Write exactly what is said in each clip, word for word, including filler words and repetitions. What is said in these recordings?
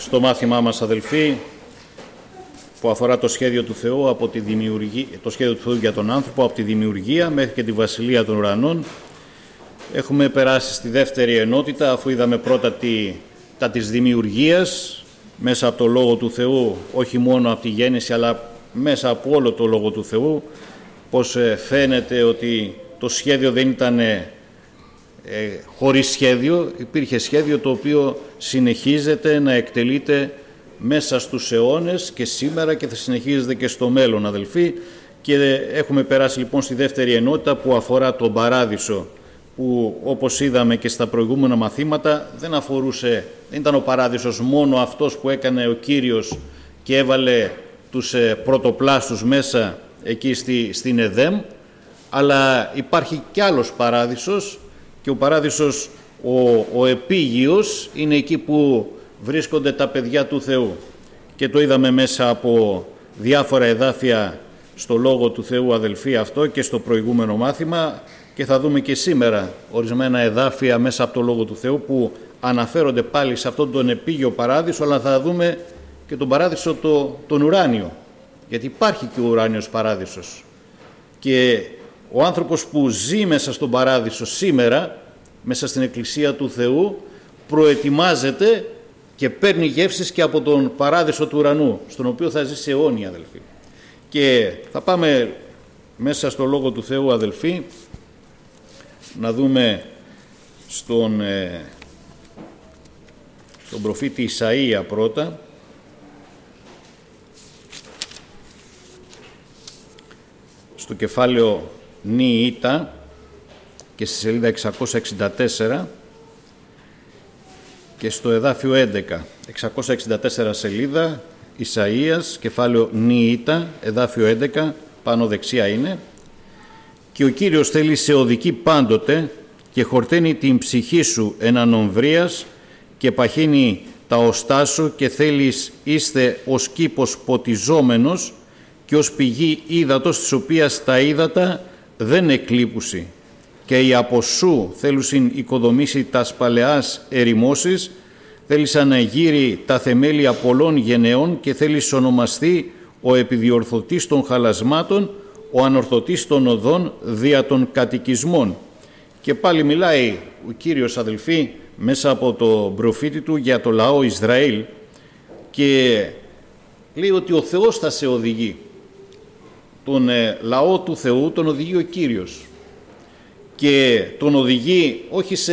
στο μάθημά μας, αδελφοί, που αφορά το σχέδιο του Θεού, από τη δημιουργία, το σχέδιο του Θεού για τον άνθρωπο από τη δημιουργία μέχρι και τη βασιλεία των ουρανών. Έχουμε περάσει στη δεύτερη ενότητα, αφού είδαμε πρώτα τη, τα της δημιουργίας μέσα από το Λόγο του Θεού, όχι μόνο από τη γέννηση, αλλά μέσα από όλο το Λόγο του Θεού, πως φαίνεται ότι το σχέδιο δεν ήταν ε, χωρίς σχέδιο, υπήρχε σχέδιο το οποίο συνεχίζεται να εκτελείται μέσα στους αιώνες και σήμερα και θα συνεχίζεται και στο μέλλον, αδελφοί. Και έχουμε περάσει λοιπόν στη δεύτερη ενότητα που αφορά τον παράδεισο, που όπως είδαμε και στα προηγούμενα μαθήματα δεν αφορούσε, δεν ήταν ο παράδεισος μόνο αυτός που έκανε ο Κύριος και έβαλε τους πρωτοπλάστους μέσα εκεί στη, στην Εδέμ, αλλά υπάρχει κι άλλος παράδεισος, και ο παράδεισος ο, ο επίγειος είναι εκεί που βρίσκονται τα παιδιά του Θεού, και το είδαμε μέσα από διάφορα εδάφια στο Λόγο του Θεού, αδελφοί, αυτό και στο προηγούμενο μάθημα, και θα δούμε και σήμερα ορισμένα εδάφια μέσα από το Λόγο του Θεού που αναφέρονται πάλι σε αυτόν τον επίγειο παράδεισο, αλλά θα δούμε και τον παράδεισο το, τον ουράνιο, γιατί υπάρχει και ο ουράνιος παράδεισος, και ο άνθρωπος που ζει μέσα στον παράδεισο σήμερα, μέσα στην Εκκλησία του Θεού, προετοιμάζεται και παίρνει γεύσεις και από τον παράδεισο του ουρανού, στον οποίο θα ζήσει αιώνια, αδελφοί. Και θα πάμε μέσα στο Λόγο του Θεού, αδελφοί, να δούμε στον, ε, στον προφήτη Ισαΐα πρώτα, στο κεφάλαιο Νι Ήτα και στη σελίδα εξακόσια εξήντα τέσσερα και στο εδάφιο έντεκα, εξακόσια εξήντα τέσσερα σελίδα, Ισαΐας, κεφάλαιο Νι Ήτα, εδάφιο έντεκα, πάνω δεξιά είναι. «Και ο Κύριος θέλει σε οδική πάντοτε και χορταίνει την ψυχή σου εν ομβρίας και παχύνει τα οστά σου, και θέλεις είστε ως κήπος ποτιζόμενος και ως πηγή ύδατος, της οποίας τα ύδατα δεν εκλείπουσι, και η από σου θέλουσιν οικοδομήσει τα σπαλαιάς ερημώσεις, θέλεις αναγύρει τα θεμέλια πολλών γενεών, και θέλεις ονομαστεί ο επιδιορθωτής των χαλασμάτων, ο ανορθωτής των οδών δια των κατοικισμών». Και πάλι μιλάει ο Κύριος, αδελφοί, μέσα από το προφήτη του για το λαό Ισραήλ, και λέει ότι ο Θεός θα σε οδηγεί. Τον ε, λαό του Θεού τον οδηγεί ο Κύριος, και τον οδηγεί όχι σε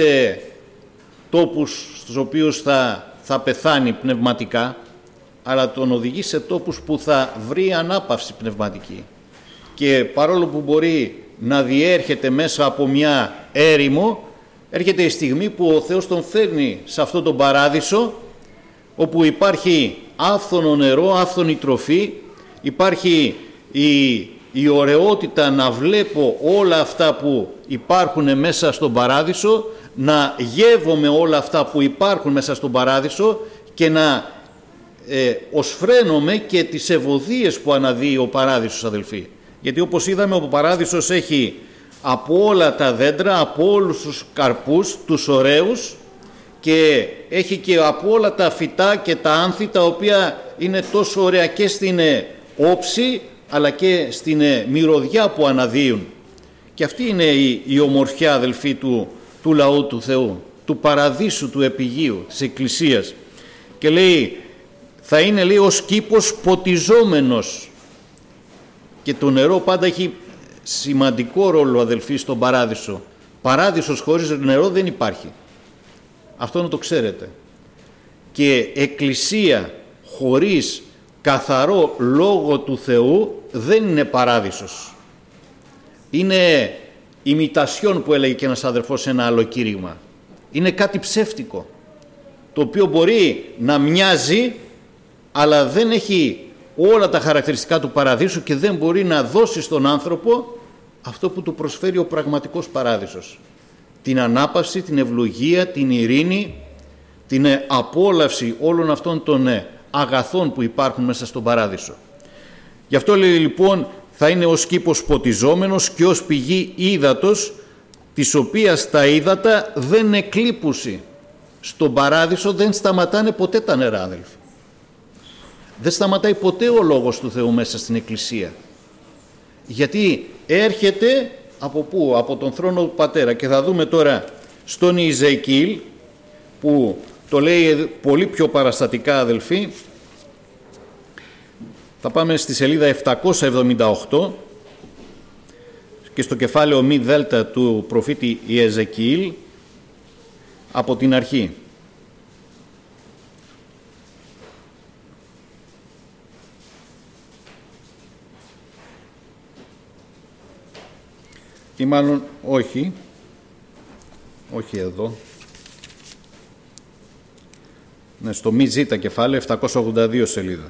τόπους στους οποίους θα, θα πεθάνει πνευματικά, αλλά τον οδηγεί σε τόπους που θα βρει ανάπαυση πνευματική. Και παρόλο που μπορεί να διέρχεται μέσα από μια έρημο, έρχεται η στιγμή που ο Θεός τον φέρνει σε αυτόν τον παράδεισο, όπου υπάρχει άφθονο νερό, άφθονη τροφή, υπάρχει η, η ωραιότητα να βλέπω όλα αυτά που υπάρχουν μέσα στον παράδεισο, να γεύομαι όλα αυτά που υπάρχουν μέσα στον παράδεισο και να ε, οσφραίνομαι και τις ευωδίες που αναδύει ο παράδεισος, αδελφοί. Γιατί όπως είδαμε, ο παράδεισος έχει από όλα τα δέντρα, από όλους τους καρπούς, τους ωραίους, και έχει και από όλα τα φυτά και τα άνθη, τα οποία είναι τόσο ωραία και στην όψη αλλά και στην μυρωδιά που αναδύουν. Και αυτή είναι η, η ομορφιά, αδελφοί, του, του λαού του Θεού, του παραδείσου, του επιγείου, της Εκκλησίας. Και λέει, θα είναι, λέει, ως κήπος ποτιζόμενος. Και το νερό πάντα έχει σημαντικό ρόλο, αδελφοί, στον παράδεισο. Παράδεισος χωρίς νερό δεν υπάρχει. Αυτό να το ξέρετε. Και εκκλησία χωρίς καθαρό Λόγο του Θεού δεν είναι παράδεισος. Είναι ημιτασιόν, που έλεγε και ένας αδερφός σε ένα άλλο κήρυγμα. Είναι κάτι ψεύτικο, το οποίο μπορεί να μοιάζει, αλλά δεν έχει όλα τα χαρακτηριστικά του παραδείσου και δεν μπορεί να δώσει στον άνθρωπο αυτό που του προσφέρει ο πραγματικός παράδεισος. Την ανάπαυση, την ευλογία, την ειρήνη, την απόλαυση όλων αυτών των αγαθών που υπάρχουν μέσα στον παράδεισο. Γι' αυτό λέει λοιπόν, θα είναι ως κήπος ποτιζόμενος και ως πηγή ύδατος, της οποίας τα ύδατα δεν εκλείπουσι. Στον παράδεισο δεν σταματάνε ποτέ τα νερά, αδελφοι. Δεν σταματάει ποτέ ο Λόγος του Θεού μέσα στην Εκκλησία. Γιατί έρχεται από πού? Από τον θρόνο του Πατέρα. Και θα δούμε τώρα στον Ιεζεκιήλ, που το λέει πολύ πιο παραστατικά, αδελφοί. Θα πάμε στη σελίδα επτακόσια εβδομήντα οκτώ και στο κεφάλαιο μη δέλτα του προφήτη Ιεζεκιήλ από την αρχή. Ή μάλλον όχι, όχι εδώ. Ναι, στο μη ζήτα κεφάλαιο επτακόσια ογδόντα δύο σελίδα.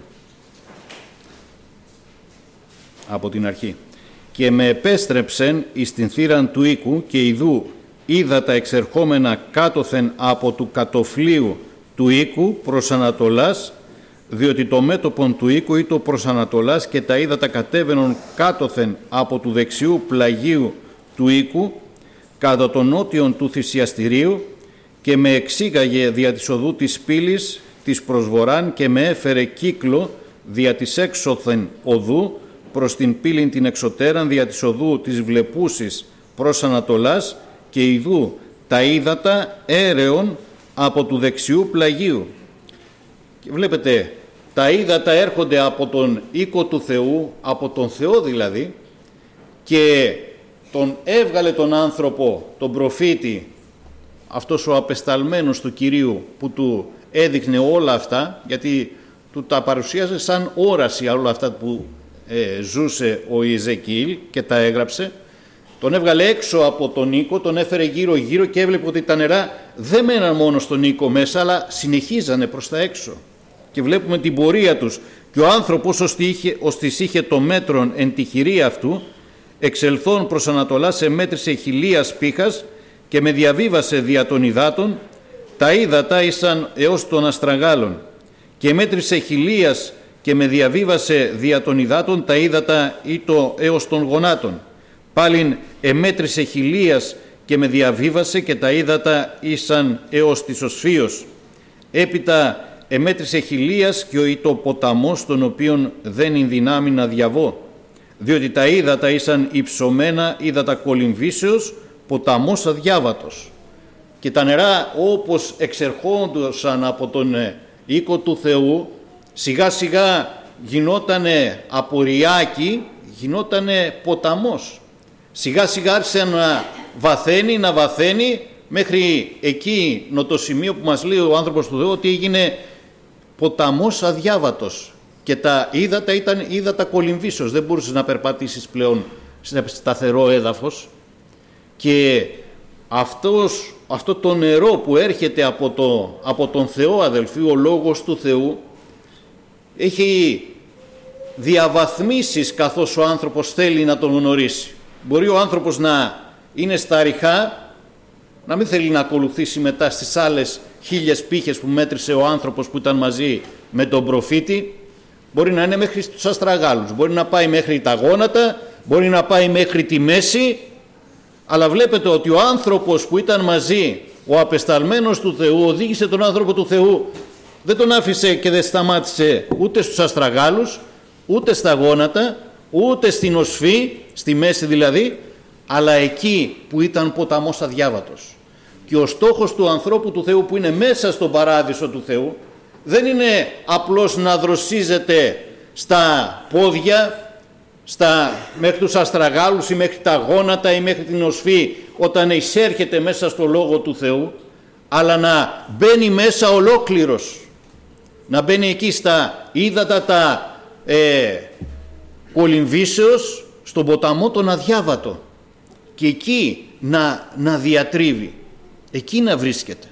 Από την αρχή. «Και με επέστρεψεν εις την θύραν του οίκου και ιδού είδα τα εξερχόμενα κάτωθεν από του κατοφλίου του οίκου προς Ανατολάς, διότι το μέτωπον του οίκου ήτο προς Ανατολάς και τα ύδατα κατέβαινον κάτωθεν από του δεξιού πλαγίου του οίκου κατά τον νότιον του θυσιαστηρίου και με εξήγαγε δια της οδού της πύλης της προσβοράν και με έφερε κύκλο δια της έξωθεν οδού προς την πύλην την εξωτέραν δια της οδού της βλεπούσης προς Ανατολάς και ιδού τα ύδατα έρεον από του δεξιού πλαγίου». Και βλέπετε, τα ύδατα έρχονται από τον οίκο του Θεού, από τον Θεό δηλαδή, και τον έβγαλε τον άνθρωπο, τον προφήτη, αυτός ο απεσταλμένος του Κυρίου που του έδειχνε όλα αυτά, γιατί του τα παρουσίαζε σαν όραση όλα αυτά που ε, ζούσε ο Ιεζεκιήλ και τα έγραψε. Τον έβγαλε έξω από τον οίκο, τον έφερε γύρω γύρω και έβλεπε ότι τα νερά δεν μέναν μόνο στον οίκο μέσα, αλλά συνεχίζανε προς τα έξω. Και βλέπουμε την πορεία τους. Και ο άνθρωπος ως της είχε το μέτρον εν τη χειρία αυτού, εξελθών προς Ανατολά σε μέτρησε χιλίας πήχας και με διαβίβασε δια των υδάτων, τα ύδατα ήσαν έως των αστραγάλων. Και μέτρησε χιλίας και με διαβίβασε δια των υδάτων, τα ύδατα ήτο έως των γονάτων. Πάλιν εμέτρησε χιλίας και με διαβίβασε και τα ύδατα ήσαν έως της οσφίος. Έπειτα εμέτρησε χιλίας και ο ήτο ποταμός, τον οποίον δεν είναι δυνάμει να διαβώ. Διότι τα ύδατα ήσαν υψωμένα ύδατα κολυμβήσεως, ποταμός αδιάβατος. Και τα νερά όπως εξερχόντουσαν από τον οίκο του Θεού, σιγά σιγά γινότανε αποριακή, γινότανε ποταμός. Σιγά σιγά άρχισε να βαθαίνει, να βαθαίνει, μέχρι εκείνο το σημείο που μας λέει ο άνθρωπος του Θεού ότι έγινε ποταμός αδιάβατος. Και τα ύδατα ήταν ύδατα κολυμβήσεως, δεν μπορούσες να περπατήσεις πλέον σε σταθερό έδαφος. Και αυτός, αυτό το νερό που έρχεται από, το, από τον Θεό, αδελφοί, ο Λόγος του Θεού, έχει διαβαθμίσεις καθώς ο άνθρωπος θέλει να τον γνωρίσει. Μπορεί ο άνθρωπος να είναι στα ριχά, να μην θέλει να ακολουθήσει μετά στις άλλες χίλιες πύχες που μέτρησε ο άνθρωπος που ήταν μαζί με τον προφήτη. Μπορεί να είναι μέχρι τους αστραγάλους, μπορεί να πάει μέχρι τα γόνατα, μπορεί να πάει μέχρι τη μέση, αλλά βλέπετε ότι ο άνθρωπος που ήταν μαζί, ο απεσταλμένος του Θεού, οδήγησε τον άνθρωπο του Θεού, δεν τον άφησε και δεν σταμάτησε ούτε στους αστραγάλους, ούτε στα γόνατα, ούτε στην οσφή, στη μέση δηλαδή, αλλά εκεί που ήταν ποταμός αδιάβατος. Και ο στόχος του ανθρώπου του Θεού που είναι μέσα στον παράδεισο του Θεού δεν είναι απλώς να δροσίζεται στα πόδια, στα, μέχρι τους αστραγάλους ή μέχρι τα γόνατα ή μέχρι την οσφή όταν εισέρχεται μέσα στο Λόγο του Θεού, αλλά να μπαίνει μέσα ολόκληρος, να μπαίνει εκεί στα ύδατα τα ε, κολυμβήσεως, στον ποταμό τον αδιάβατο, και εκεί να, να διατρίβει, εκεί να βρίσκεται.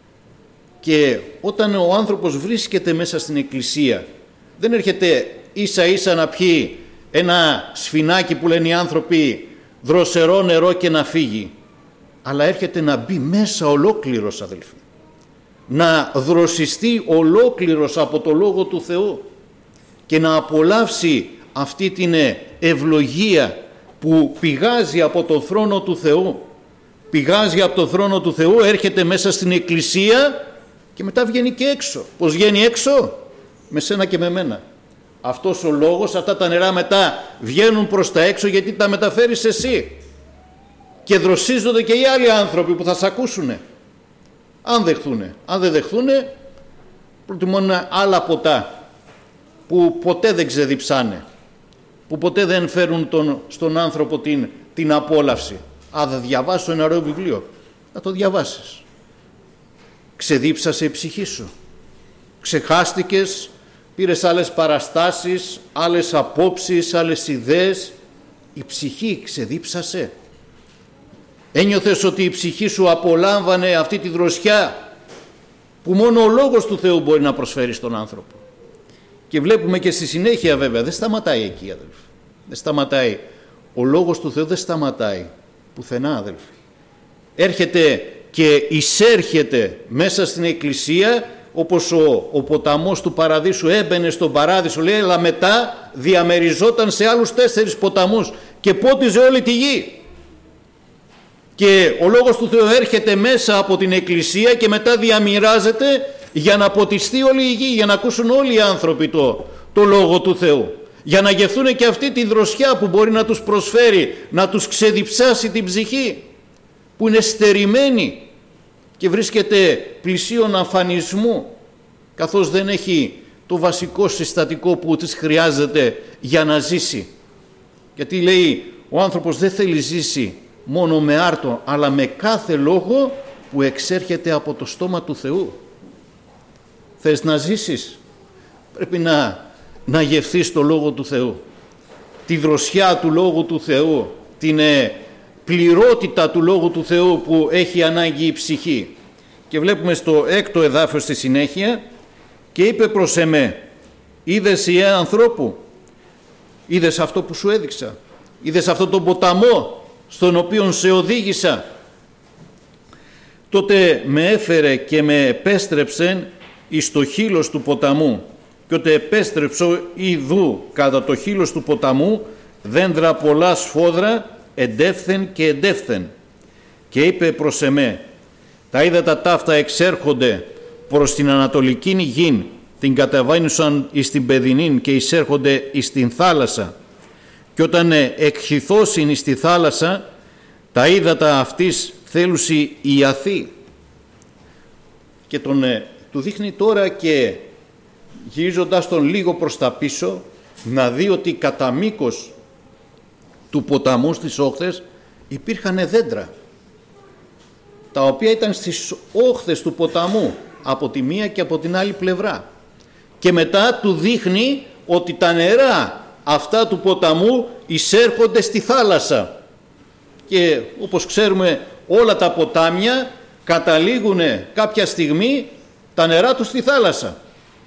Και όταν ο άνθρωπος βρίσκεται μέσα στην εκκλησία, δεν έρχεται ίσα ίσα να πιει ένα σφινάκι που λένε οι άνθρωποι δροσερό νερό και να φύγει, αλλά έρχεται να μπει μέσα ολόκληρος, αδελφοί, να δροσιστεί ολόκληρος από το Λόγο του Θεού και να απολαύσει αυτή την ευλογία που πηγάζει από το θρόνο του Θεού. Πηγάζει από το θρόνο του Θεού, έρχεται μέσα στην εκκλησία και μετά βγαίνει και έξω. Πώς βγαίνει έξω? με σένα και με μένα. Αυτός ο λόγος, αυτά τα νερά μετά βγαίνουν προς τα έξω γιατί τα μεταφέρεις εσύ. Και δροσίζονται και οι άλλοι άνθρωποι που θα σ' ακούσουνε. Αν δεχθούνε. Αν δεν δεχθούνε, προτιμούν άλλα ποτά που ποτέ δεν ξεδιψάνε, που ποτέ δεν φέρουν τον, στον άνθρωπο την, την απόλαυση. Αν θα διαβάσω ένα ωραίο βιβλίο, θα το διαβάσεις. Ξεδίψασε η ψυχή σου. Ξεχάστηκες, πήρες άλλες παραστάσεις, άλλες απόψεις, άλλες ιδέες. Η ψυχή ξεδίψασε. Ένιωθες ότι η ψυχή σου απολάμβανε αυτή τη δροσιά που μόνο ο Λόγος του Θεού μπορεί να προσφέρει στον άνθρωπο. Και βλέπουμε και στη συνέχεια, βέβαια, δεν σταματάει εκεί, αδελφοί. Δεν σταματάει. Ο Λόγος του Θεού δεν σταματάει πουθενά, αδελφοί. Έρχεται και εισέρχεται μέσα στην Εκκλησία, όπως ο, ο ποταμός του Παραδείσου έμπαινε στον Παράδεισο, λέει, αλλά μετά διαμεριζόταν σε άλλους τέσσερις ποταμούς και πότιζε όλη τη γη. Και ο Λόγος του Θεού έρχεται μέσα από την Εκκλησία και μετά διαμοιράζεται για να ποτιστεί όλη η γη, για να ακούσουν όλοι οι άνθρωποι το, το Λόγο του Θεού. Για να γευθούν και αυτή τη δροσιά που μπορεί να τους προσφέρει, να τους ξεδιψάσει την ψυχή, που είναι στερημένη και βρίσκεται πλησίον αφανισμού, καθώς δεν έχει το βασικό συστατικό που της χρειάζεται για να ζήσει. Γιατί λέει, ο άνθρωπος δεν θέλει ζήσει μόνο με άρτο, αλλά με κάθε λόγο που εξέρχεται από το στόμα του Θεού. Θες να ζήσεις, πρέπει να, να γευθείς το Λόγο του Θεού, τη δροσιά του Λόγου του Θεού, την ε, πληρότητα του Λόγου του Θεού που έχει ανάγκη η ψυχή. Και βλέπουμε στο έκτο εδάφιο στη συνέχεια, και είπε προς εμέ, είδες ιε ανθρώπου, είδες αυτό που σου έδειξα, είδες αυτό τον ποταμό στον οποίον σε οδήγησα. Τότε με έφερε και με επέστρεψεν εις το χείλος του ποταμού, και ότε επέστρεψω ιδού κατά το χείλος του ποταμού δέντρα πολλά σφόδρα εντεύθεν και εντεύθεν. Και είπε προς εμέ, τα ύδατα ταύτα εξέρχονται προς την ανατολική γην, την καταβαίνουσαν εις την παιδινήν και εισέρχονται εις την θάλασσα. Και όταν εκχυθώσιν εις τη θάλασσα, τα ύδατα αυτής θέλουσι ιαθεί. Και τον, του δείχνει τώρα, και γυρίζοντας τον λίγο προς τα πίσω, να δει ότι κατά μήκος του ποταμού στις όχθες υπήρχαν δέντρα, τα οποία ήταν στις όχθες του ποταμού από τη μία και από την άλλη πλευρά. Και μετά του δείχνει ότι τα νερά αυτά του ποταμού εισέρχονται στη θάλασσα. Και όπως ξέρουμε, όλα τα ποτάμια καταλήγουν κάποια στιγμή τα νερά τους στη θάλασσα.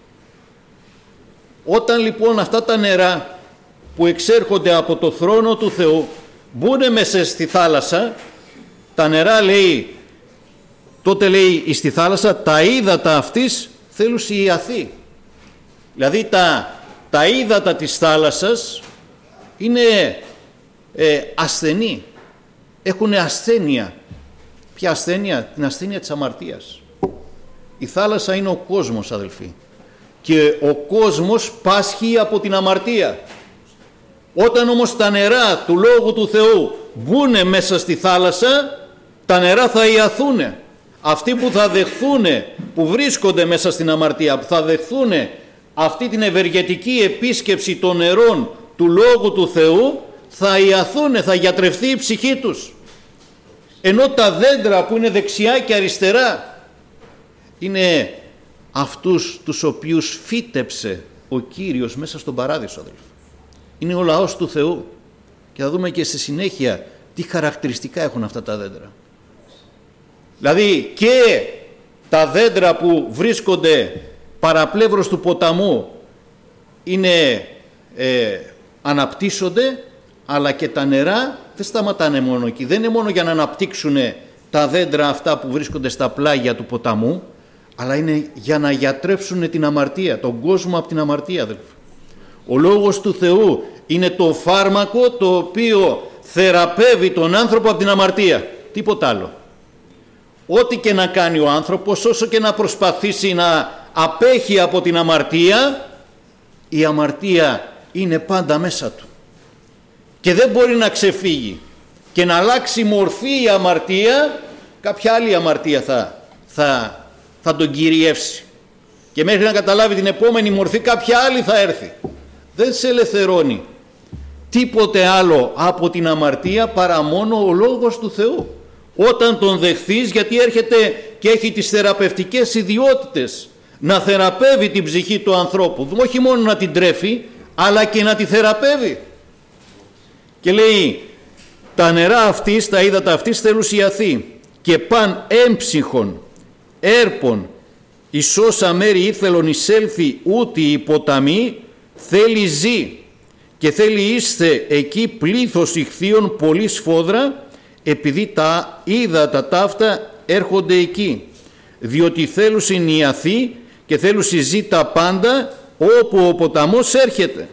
Όταν λοιπόν αυτά τα νερά που εξέρχονται από το θρόνο του Θεού μπουν μέσα στη θάλασσα, τα νερά, λέει, τότε λέει στη θάλασσα, τα ύδατα αυτής θέλουσι ιαθεί. Δηλαδή τα, τα ύδατα της θάλασσας είναι ε, ασθενή, έχουν ασθένεια. Ποια ασθένεια? Την ασθένεια της αμαρτίας. Η θάλασσα είναι ο κόσμος, αδελφοί, και ο κόσμος πάσχει από την αμαρτία. Όταν όμως τα νερά του Λόγου του Θεού μπουνε μέσα στη θάλασσα, τα νερά θα ιαθούνε. Αυτοί που θα δεχθούνε, που βρίσκονται μέσα στην αμαρτία, που θα δεχθούνε αυτή την ευεργετική επίσκεψη των νερών του Λόγου του Θεού, θα ιαθούνε, θα γιατρευτεί η ψυχή τους. Ενώ τα δέντρα που είναι δεξιά και αριστερά είναι αυτούς τους οποίους φύτεψε ο Κύριος μέσα στον Παράδεισο, αδελφοί. Είναι ο λαός του Θεού. Και θα δούμε και στη συνέχεια τι χαρακτηριστικά έχουν αυτά τα δέντρα. Δηλαδή και τα δέντρα που βρίσκονται παραπλεύρος του ποταμού είναι, ε, αναπτύσσονται, αλλά και τα νερά δεν σταματάνε μόνο εκεί. Δεν είναι μόνο για να αναπτύξουν τα δέντρα αυτά που βρίσκονται στα πλάγια του ποταμού, αλλά είναι για να γιατρέψουν την αμαρτία, τον κόσμο από την αμαρτία, αδελφοί. Ο Λόγος του Θεού είναι το φάρμακο το οποίο θεραπεύει τον άνθρωπο από την αμαρτία. Τίποτα άλλο. Ό,τι και να κάνει ο άνθρωπος, όσο και να προσπαθήσει να απέχει από την αμαρτία, η αμαρτία είναι πάντα μέσα του και δεν μπορεί να ξεφύγει, και να αλλάξει μορφή η αμαρτία, κάποια άλλη αμαρτία θα, θα, θα τον κυριεύσει, και μέχρι να καταλάβει την επόμενη μορφή κάποια άλλη θα έρθει. Δεν σε ελευθερώνει τίποτε άλλο από την αμαρτία παρά μόνο ο Λόγος του Θεού, όταν τον δεχθείς, γιατί έρχεται και έχει τις θεραπευτικές ιδιότητες να θεραπεύει την ψυχή του ανθρώπου, όχι μόνο να την τρέφει αλλά και να τη θεραπεύει. Και λέει, τα νερά αυτής, τα ύδατα αυτής θελουσιαθεί και παν έμψυχον έρπον εις όσα μέρη ήθελον εισέλθει ούτι η ποταμή, θέλει ζει και θέλει είστε εκεί πλήθος ηχθείων πολύ σφόδρα, επειδή τα ύδατα ταύτα έρχονται εκεί, διότι θέλουσιν νιαθεί και θέλουσι ζει τα πάντα όπου ο ποταμός έρχεται.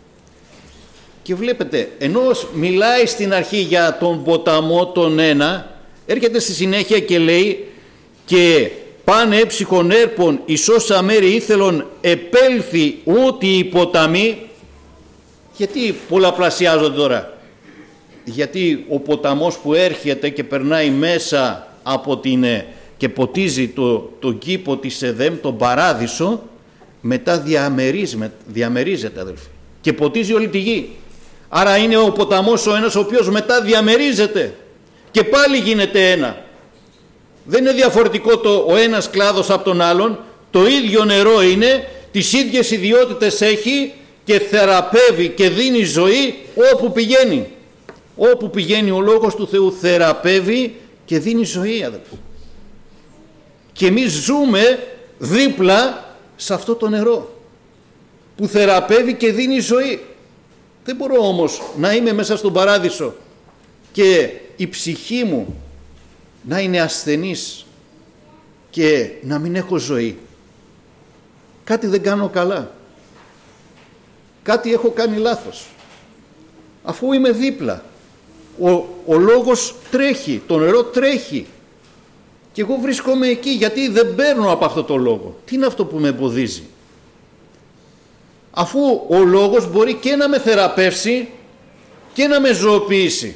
Και βλέπετε, ενώ μιλάει στην αρχή για τον ποταμό τον ένα, έρχεται στη συνέχεια και λέει και πάνε έψυχον έρπον εις όσα μέρη ήθελον επέλθει ούτι η ποταμή. Γιατί πολλαπλασιάζονται τώρα? Γιατί ο ποταμός που έρχεται και περνάει μέσα από την και ποτίζει το, το κήπο της Εδέμ, τον παράδεισο, μετά διαμερίζεται, διαμερίζεται αδελφοί, και ποτίζει όλη τη γη. Άρα είναι ο ποταμός ο ένας ο οποίος μετά διαμερίζεται και πάλι γίνεται ένα. Δεν είναι διαφορετικό το, ο ένας κλάδος από τον άλλον, το ίδιο νερό είναι, τις ίδιες ιδιότητες έχει και θεραπεύει και δίνει ζωή όπου πηγαίνει. Όπου πηγαίνει ο Λόγος του Θεού θεραπεύει και δίνει ζωή, αδελφοί. Και εμείς ζούμε δίπλα σε αυτό το νερό που θεραπεύει και δίνει ζωή. Δεν μπορώ όμως να είμαι μέσα στον παράδεισο και η ψυχή μου να είναι ασθενής και να μην έχω ζωή. Κάτι δεν κάνω καλά. Κάτι έχω κάνει λάθος. Αφού είμαι δίπλα, ο, ο λόγος τρέχει, το νερό τρέχει και εγώ βρίσκομαι εκεί, γιατί δεν παίρνω από αυτό το λόγο. Τι είναι αυτό που με εμποδίζει? Αφού ο λόγος μπορεί και να με θεραπεύσει και να με ζωοποιήσει.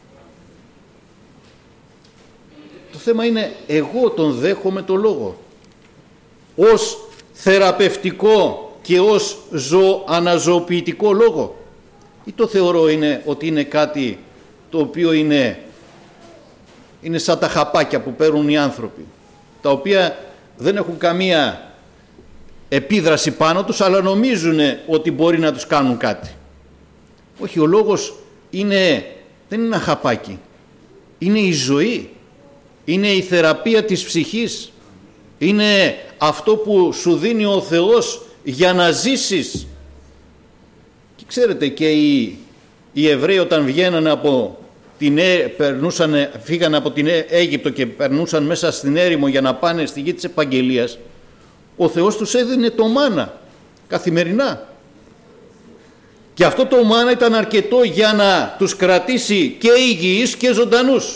Το θέμα είναι, εγώ τον δέχομαι το λόγο ως θεραπευτικό και ως ζω, αναζωοποιητικό λόγο, ή το θεωρώ είναι, ότι είναι κάτι το οποίο είναι, είναι σαν τα χαπάκια που παίρνουν οι άνθρωποι, τα οποία δεν έχουν καμία επίδραση πάνω τους, αλλά νομίζουν ότι μπορεί να τους κάνουν κάτι. Όχι, ο λόγος είναι, δεν είναι ένα χαπάκι, είναι η ζωή, είναι η θεραπεία της ψυχής, είναι αυτό που σου δίνει ο Θεός για να ζήσεις. Και ξέρετε, και οι, οι Εβραίοι όταν βγαίνανε από την, περνούσαν, φύγανε από την Αίγυπτο και περνούσαν μέσα στην έρημο για να πάνε στη γη της επαγγελίας, ο Θεός τους έδινε το μάνα καθημερινά. Και αυτό το μάνα ήταν αρκετό για να τους κρατήσει και υγιείς και ζωντανούς.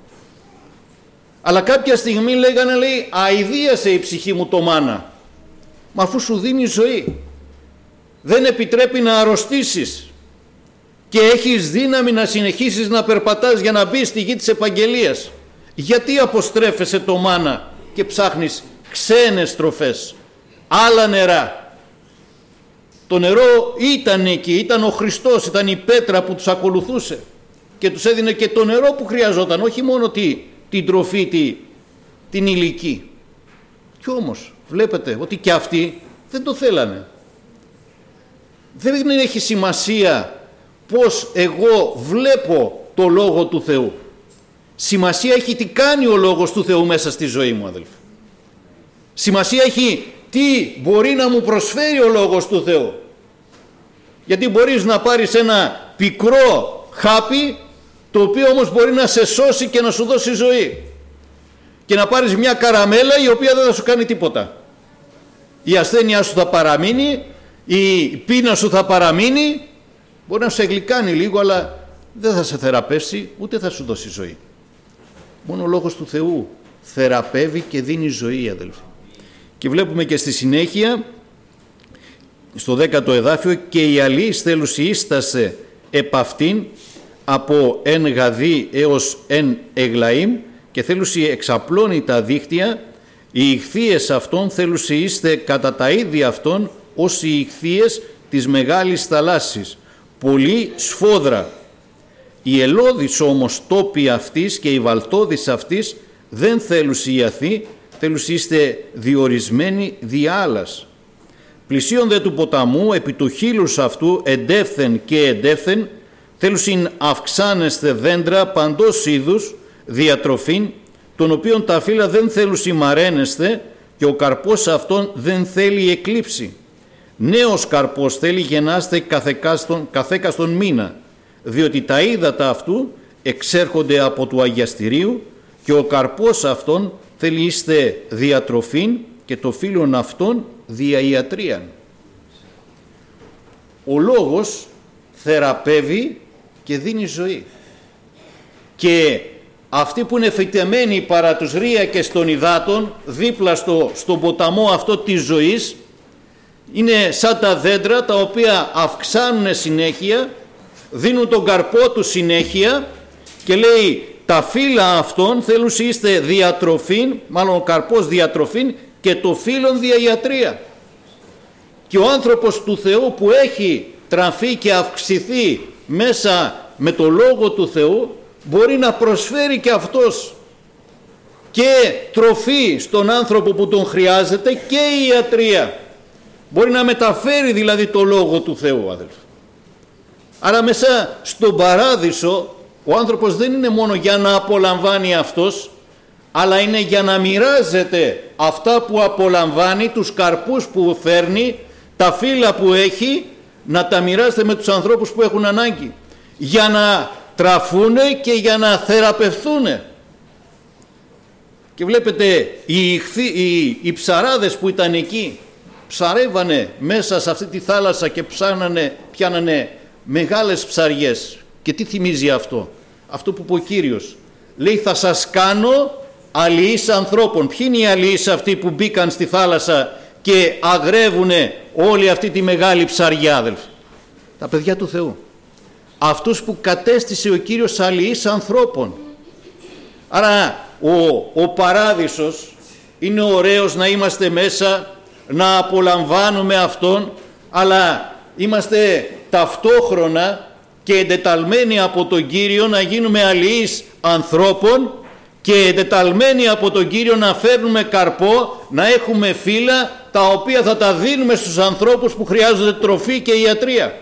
Αλλά κάποια στιγμή λέγανε, λέει, αηδίασε η ψυχή μου το μάνα. Μα αφού σου δίνει ζωή, δεν επιτρέπει να αρρωστήσεις και έχεις δύναμη να συνεχίσεις να περπατάς για να μπεις στη γη της επαγγελίας, γιατί αποστρέφεσαι το μάνα και ψάχνεις ξένες τροφές, άλλα νερά? Το νερό ήταν εκεί, ήταν ο Χριστός, ήταν η πέτρα που τους ακολουθούσε και τους έδινε και το νερό που χρειαζόταν, όχι μόνο τη, την τροφή, τη, την υλική. Κι όμως βλέπετε ότι και αυτοί δεν το θέλανε. Δεν έχει σημασία πως εγώ βλέπω το Λόγο του Θεού. Σημασία έχει τι κάνει ο Λόγος του Θεού μέσα στη ζωή μου, αδελφοί. Σημασία έχει τι μπορεί να μου προσφέρει ο Λόγος του Θεού. Γιατί μπορείς να πάρεις ένα πικρό χάπι, το οποίο όμως μπορεί να σε σώσει και να σου δώσει ζωή. Και να πάρεις μια καραμέλα η οποία δεν θα σου κάνει τίποτα. Η ασθένειά σου θα παραμείνει, η πείνα σου θα παραμείνει, μπορεί να σε γλυκάνει λίγο, αλλά δεν θα σε θεραπεύσει, ούτε θα σου δώσει ζωή. Μόνο ο Λόγος του Θεού θεραπεύει και δίνει ζωή, αδελφοί. Και βλέπουμε και στη συνέχεια στο δέκατο εδάφιο, και η αλής θέλουσι ίστασε επ' αυτήν από εν γαδί έως εν εγλαΐμ, και θέλουσι εξαπλώνει τα δίχτυα, οι ηχθείες αυτών θέλουσι είστε κατά τα ίδια αυτών ως οι ηχθείες της μεγάλης θαλάσσης, πολύ σφόδρα. Η ελώδης όμως τόποι αυτής και η βαλτώδης αυτής δεν θέλουσι ιαθεί, θέλουσι είστε διορισμένοι δι' άλλας. Πλησίον δε του ποταμού, επί του χείλους αυτού, εντεύθεν και εντεύθεν, θέλουσιν αυξάνεστε δέντρα παντός είδους διατροφήν, των οποίων τα φύλλα δεν θέλουσι μαραίνεστε, και ο καρπός αυτών δεν θέλει εκλείψει. Νέος καρπός θέλει γεννάστε καθεκάστον, καθέκαστον μήνα, διότι τα ύδατα αυτού εξέρχονται από του αγιαστηρίου, και ο καρπός αυτών θέλει είστε διατροφήν, και το φύλλον αυτών δια ιατρίαν. Ο λόγος θεραπεύει και δίνει ζωή. Και αυτοί που είναι φυτεμένοι παρά τους ρύακες των υδάτων, δίπλα στο, στον ποταμό αυτό της ζωής, είναι σαν τα δέντρα τα οποία αυξάνουν συνέχεια, δίνουν τον καρπό του συνέχεια, και λέει τα φύλλα αυτών θέλουν είστε διατροφήν, μάλλον ο καρπός διατροφήν, και το φύλλον δια ιατρία. Και ο άνθρωπος του Θεού που έχει τραφεί και αυξηθεί μέσα με το Λόγο του Θεού, μπορεί να προσφέρει και αυτός και τροφή στον άνθρωπο που τον χρειάζεται και η ιατρία. Μπορεί να μεταφέρει δηλαδή το Λόγο του Θεού, αδελφοί. Άρα μέσα στον παράδεισο ο άνθρωπος δεν είναι μόνο για να απολαμβάνει αυτός, αλλά είναι για να μοιράζεται αυτά που απολαμβάνει, τους καρπούς που φέρνει, τα φύλλα που έχει, να τα μοιράζεται με τους ανθρώπους που έχουν ανάγκη, για να τραφούνε και για να θεραπευθούνε. Και βλέπετε οι, οι, οι ψαράδες που ήταν εκεί ψαρεύανε μέσα σε αυτή τη θάλασσα και ψάνανε, πιάνανε μεγάλες ψαριές. Και τι θυμίζει αυτό? Αυτό που είπε ο Κύριος. Λέει θα σας κάνω αλληλείς ανθρώπων. Ποιοι είναι οι αλληλείς αυτοί που μπήκαν στη θάλασσα και αγρεύουνε όλη αυτή τη μεγάλη ψαριά, αδελφοι? Τα παιδιά του Θεού. Αυτούς που κατέστησε ο Κύριος αλληλείς ανθρώπων. Άρα ο, ο παράδεισος είναι ωραίος να είμαστε μέσα, να απολαμβάνουμε αυτόν, αλλά είμαστε ταυτόχρονα και εντεταλμένοι από τον Κύριο να γίνουμε αλληλείς ανθρώπων και εντεταλμένοι από τον Κύριο να φέρνουμε καρπό, να έχουμε φύλλα τα οποία θα τα δίνουμε στους ανθρώπους που χρειάζονται τροφή και ιατρία.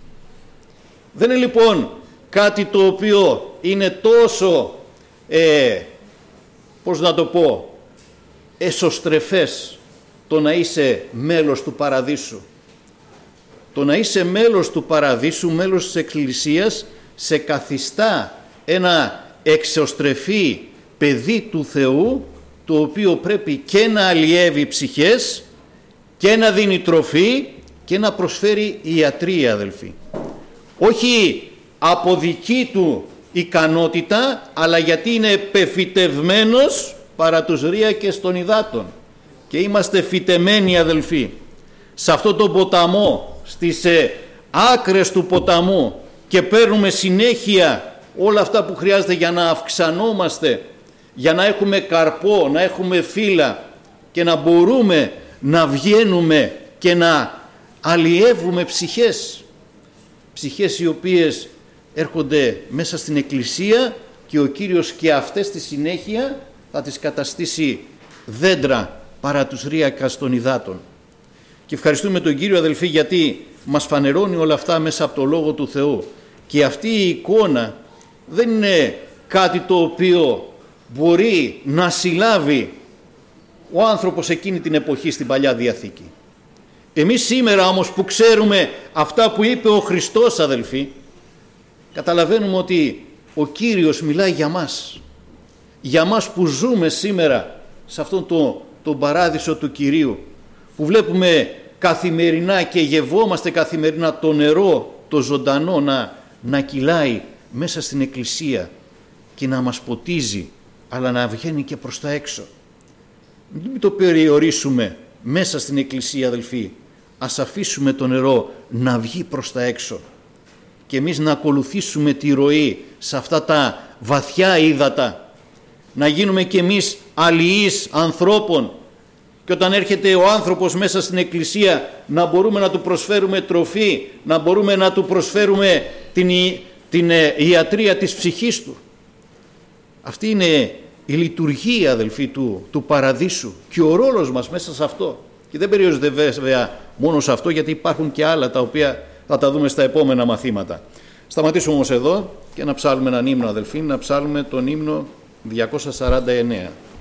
Δεν είναι λοιπόν κάτι το οποίο είναι τόσο, ε, πώς να το πω, εσωστρεφές το να είσαι μέλος του παραδείσου. Το να είσαι μέλος του παραδείσου, μέλος της Εκκλησίας, σε καθιστά ένα εξωστρεφή παιδί του Θεού, το οποίο πρέπει και να αλλιεύει ψυχές και να δίνει τροφή και να προσφέρει ιατρία, αδελφοί. Όχι από δική του ικανότητα, αλλά γιατί είναι πεφυτευμένος παρά τους ρύακες των υδάτων. Και είμαστε φυτεμένοι, αδελφοί, σε αυτό το ποταμό, στις ε, άκρες του ποταμού, και παίρνουμε συνέχεια όλα αυτά που χρειάζεται για να αυξανόμαστε, για να έχουμε καρπό, να έχουμε φύλλα και να μπορούμε να βγαίνουμε και να αλλιεύουμε ψυχές. Ψυχές οι οποίες έρχονται μέσα στην Εκκλησία και ο Κύριος και αυτές στη συνέχεια θα τις καταστήσει δέντρα παρά τους ρύακας των υδάτων. Και ευχαριστούμε τον Κύριο, αδελφοί, γιατί μας φανερώνει όλα αυτά μέσα από το Λόγο του Θεού. Και αυτή η εικόνα δεν είναι κάτι το οποίο μπορεί να συλλάβει ο άνθρωπος εκείνη την εποχή στην Παλιά Διαθήκη. Εμείς σήμερα όμως που ξέρουμε αυτά που είπε ο Χριστός, αδελφοί, καταλαβαίνουμε ότι ο Κύριος μιλάει για μας. Για μας που ζούμε σήμερα σε αυτόν το, τον παράδεισο του Κυρίου, που βλέπουμε καθημερινά και γευόμαστε καθημερινά το νερό, το ζωντανό να, να κυλάει μέσα στην Εκκλησία και να μας ποτίζει, αλλά να βγαίνει και προς τα έξω. Μην το περιορίσουμε μέσα στην Εκκλησία, αδελφοί, ας αφήσουμε το νερό να βγει προς τα έξω και εμείς να ακολουθήσουμε τη ροή σε αυτά τα βαθιά ύδατα, να γίνουμε κι εμείς αλληλείς ανθρώπων και όταν έρχεται ο άνθρωπος μέσα στην εκκλησία να μπορούμε να του προσφέρουμε τροφή, να μπορούμε να του προσφέρουμε την, την ιατρία της ψυχής του. Αυτή είναι η λειτουργία, αδελφοί, του, του παραδείσου και ο ρόλος μας μέσα σε αυτό. Και δεν περιορίζεται βέβαια μόνο σε αυτό, γιατί υπάρχουν και άλλα τα οποία θα τα δούμε στα επόμενα μαθήματα. Σταματήσουμε όμως εδώ και να ψάλουμε έναν ύμνο, αδελφοί, να ψάλουμε τον ύμνο διακόσια σαράντα εννέα.